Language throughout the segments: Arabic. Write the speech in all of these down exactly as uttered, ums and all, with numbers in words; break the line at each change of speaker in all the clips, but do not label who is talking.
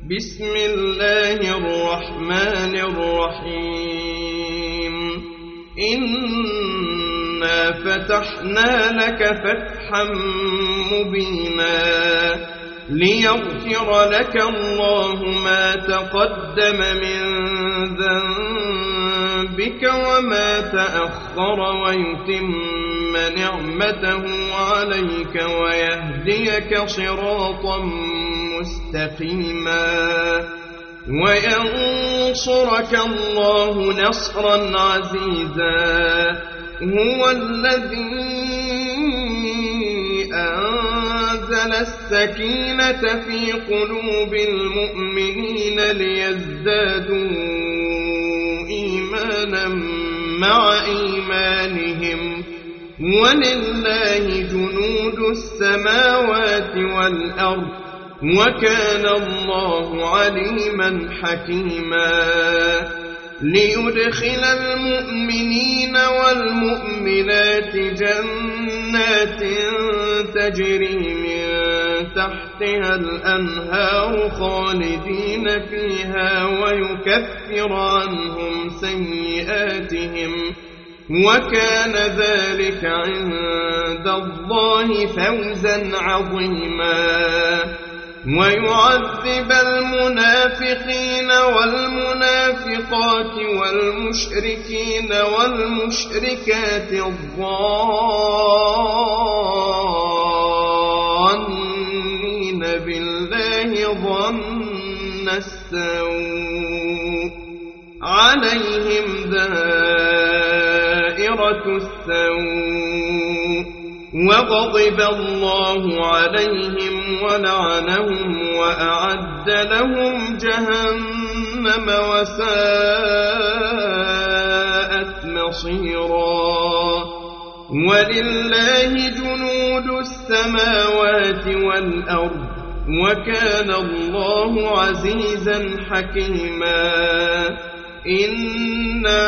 بسم الله الرحمن الرحيم إنا فتحنا لك فتحا مبينا ليغفر لك الله ما تقدم من ذنبك وما تأخر ويتم نعمته عليك ويهديك صراطا مستقيما وينصرك الله نصرا عزيزا هو الذي أنزل السكينة في قلوب المؤمنين ليزدادوا إيمانا مع إيمانهم ولله جنود السماوات والأرض وكان الله عليما حكيما ليدخل المؤمنين والمؤمنات جنات تجري من تحتها الأنهار خالدين فيها ويكفر عنهم سيئاتهم وكان ذلك عند الله فوزا عظيما ويعذب المنافقين والمنافقات والمشركين والمشركات الظانين بالله ظن السوء عليهم دائرة السوء وغضب الله عليهم ولعنهم وأعد لهم جهنم وساءت مصيرا ولله جنود السماوات والأرض وكان الله عزيزا حكيما إنا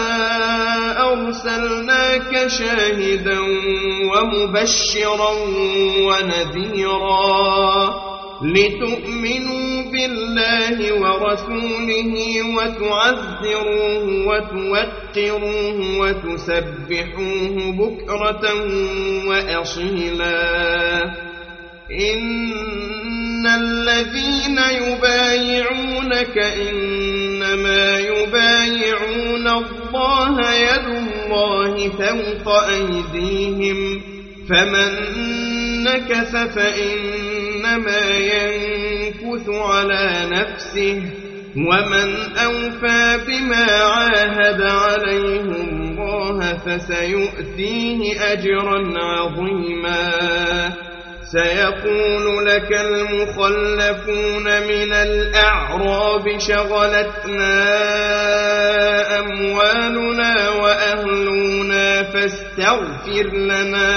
أرسلناك شاهدا ومبشرا ونذيرا لتؤمنوا بالله ورسوله وتعزروه وتوقروه وتسبحوه بكرة وأصيلا إن الذين يبايعونك إنما يبايعون الله يد الله فوق أيديهم فمن نكث فإنما ينكث على نفسه ومن أوفى بما عاهد عليه الله فسيؤتيه أجرا عظيما سيقول لك المخلفون من الأعراب شغلتنا أموالنا وأهلنا فاستغفر لنا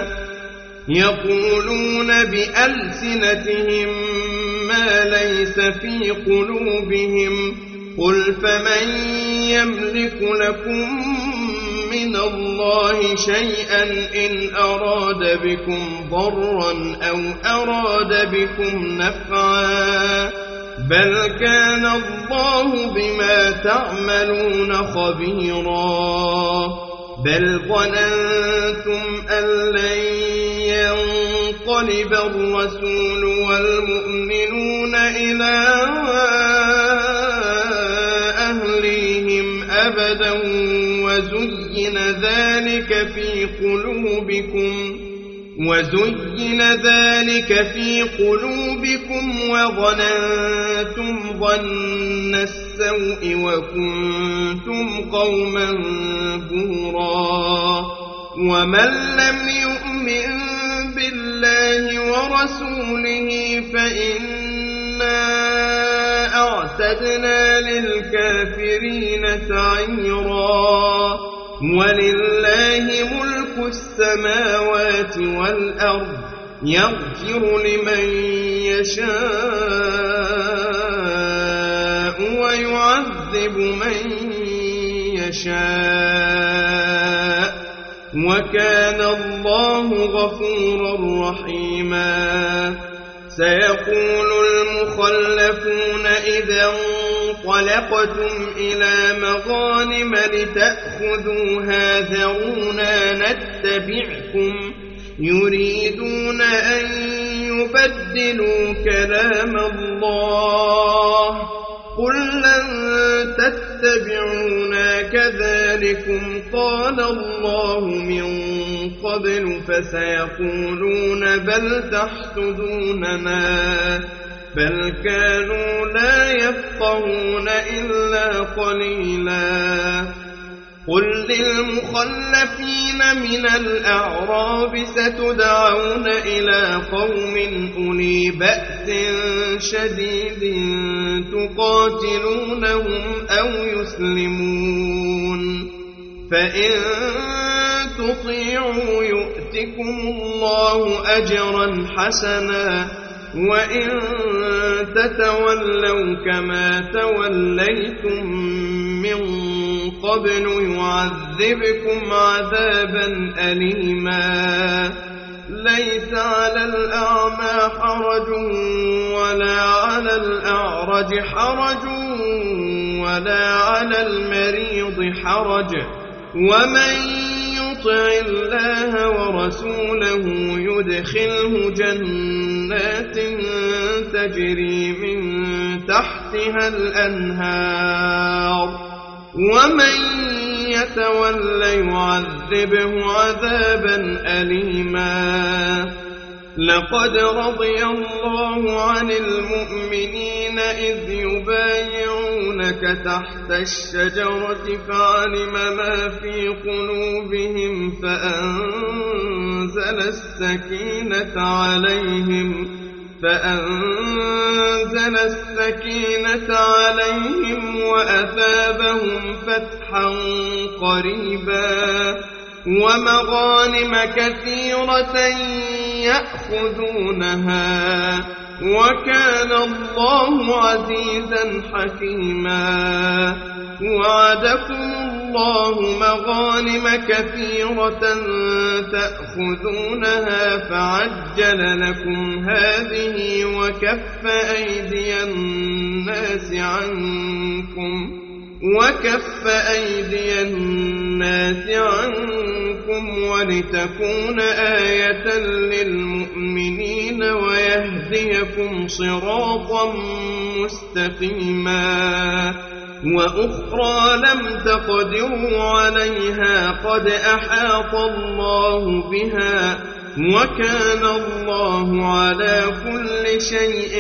يقولون بألسنتهم ما ليس في قلوبهم قل فمن يملك لكم من الله شيئا إن أراد بكم ضرا أو أراد بكم نفعا بل كان الله بما تعملون خبيرا بل ظننتم أن لن ينقلب الرسول والمؤمنون إلى أهليهم أبدا وزين ذلك في قلوبكم وزين ذلك في قلوبكم وظننتم ظن السوء وكنتم قوما بورا ومن لم يؤمن بالله ورسوله فإنا أعتدنا للكافرين سعيرا ولله ملك السماوات والأرض يغفر لمن يشاء ويعذب من يشاء وكان الله غفورا رحيما. سيقول المخلفون إذا انطلقتم إلى مغانم لتأخذوها ذرونا نتبعكم يريدون أن يبدلوا كلام الله قل لن تتبعونا كذلكم قال الله من قبل فسيقولون بل تحسدوننا بل كانوا لا يفقهون إلا قليلا قل للمخلفين من الأعراب ستدعون إلى قوم أولي بأس شديد تقاتلونهم أو يسلمون فإن تطيعوا يؤتكم الله أجرا حسنا وإن تتولوا كما توليتم من قبل يعذبكم عذابا أليما ليس على الأعمى حرج ولا على الأعرج حرج ولا على المريض حرج ومن يطع الله ورسوله يدخله جنات تجري من تحتها الأنهار ومن يتول يعذبه عذابا أليما لقد رضي الله عن المؤمنين إذ يبايعونك تحت الشجرة فعلم ما في قلوبهم فأنزل السكينة عليهم فأنزل السكينة عليهم وأثابهم فتحا قريبا ومغانم كثيرة يأخذونها وكان الله عزيزا حكيما وعدكم الله مغانم كثيرة تأخذونها فعجل لكم هذه وكف أيدي الناس عنكم وكف أيدي الناس عنكم ولتكون آية للمؤمنين ويهديكم صراطا مستقيما وأخرى لم تقدروا عليها قد أحاط الله بها وكان الله على كل شيء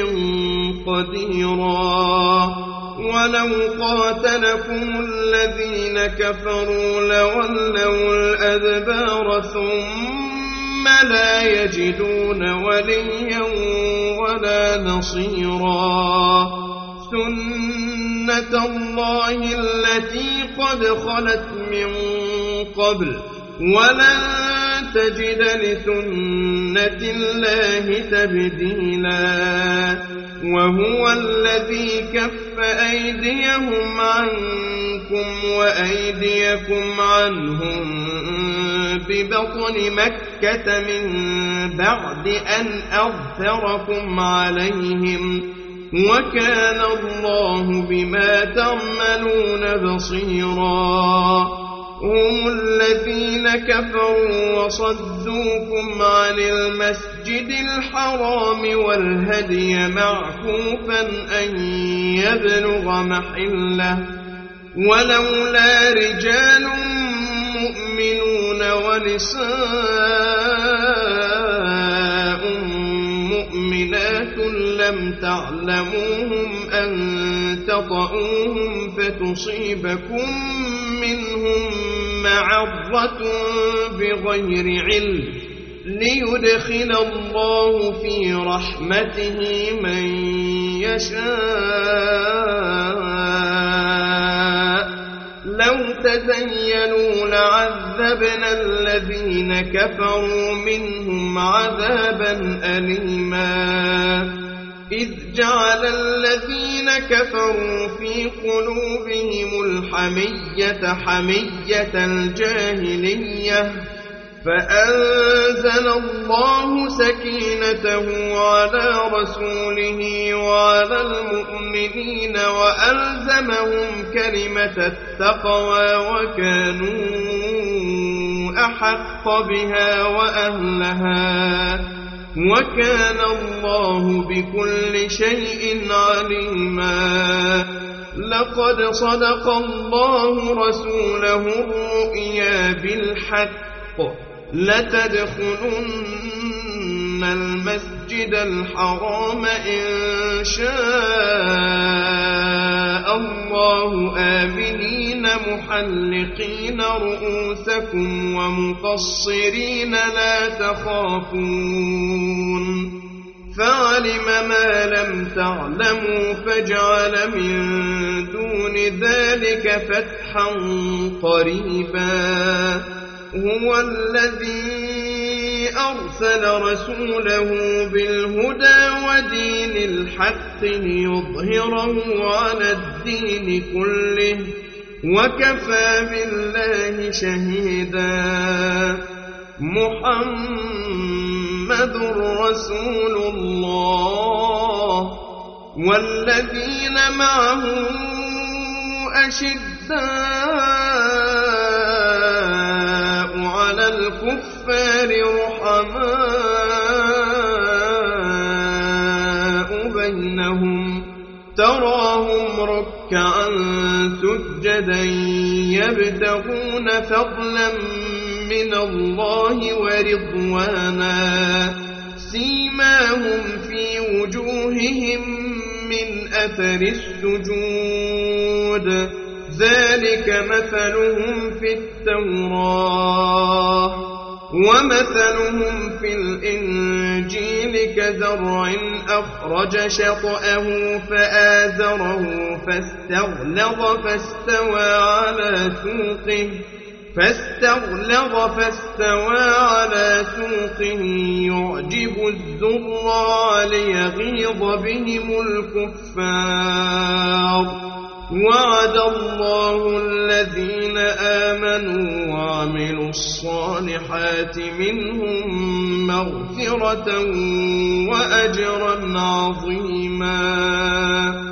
قديرا ولو قاتلكم الذين كفروا لولوا الأدبار ثم لا يجدون وليا ولا نصيرا سنة الله التي قد خلت من قبل ولن تجد لسنة الله تبديلا وهو الذي كف أيديهم عنكم وأيديكم عنهم ببطن مكة من بعد أن أظفركم عليهم وكان الله بما تعملون بصيرا هم الذين كفروا وصدوكم عن المسجد الحرام والهدي معكوفا أن يبلغ محله ولولا رجال مؤمنون ونساء مؤمنات لم تعلموهم أن تطؤوهم فتصيبكم منهم معرة بغير علم ليدخل الله في رحمته من يشاء لو تزينوا لعذبنا الذين كفروا منهم عذابا أليما إذ جعل الذين كفروا في قلوبهم الحمية حمية الجاهلية فأنزل الله سكينته على رسوله وعلى المؤمنين وألزمهم كلمة التقوى وكانوا أحق بها وأهلها وكان الله بكل شيء عليما. لقد صدق الله رسوله الرؤيا بالحق لتدخلن المسجد الحرام إن شاء الله آمنين محلقين رؤوسكم ومقصرين لا تخافون فعلم ما لم تعلموا فاجعل من دون ذلك فتحا قريبا. هو الذي أرسل رسوله بالهدى ودين الحق ليظهره على الدين كله وكفى بالله شهيدا. محمد رسول الله والذين معه أشداء على الكفار رحماء بينهم تراهم ركعا سجدا يبتغون فضلا من الله ورضوانا سيماهم في وجوههم من أثر السجود ذلك مثلهم في التوراة ومثلهم في الإنجيل كزرع أخرج شطأه فآزره فاستغلظ فاستوى على سوقه فاستغلظ فاستوى على سوقه يعجب الزراع ليغيظ بهم الكفار. وعد الله الذين آمنوا وعملوا الصالحات منهم مغفرة وأجرا عظيما.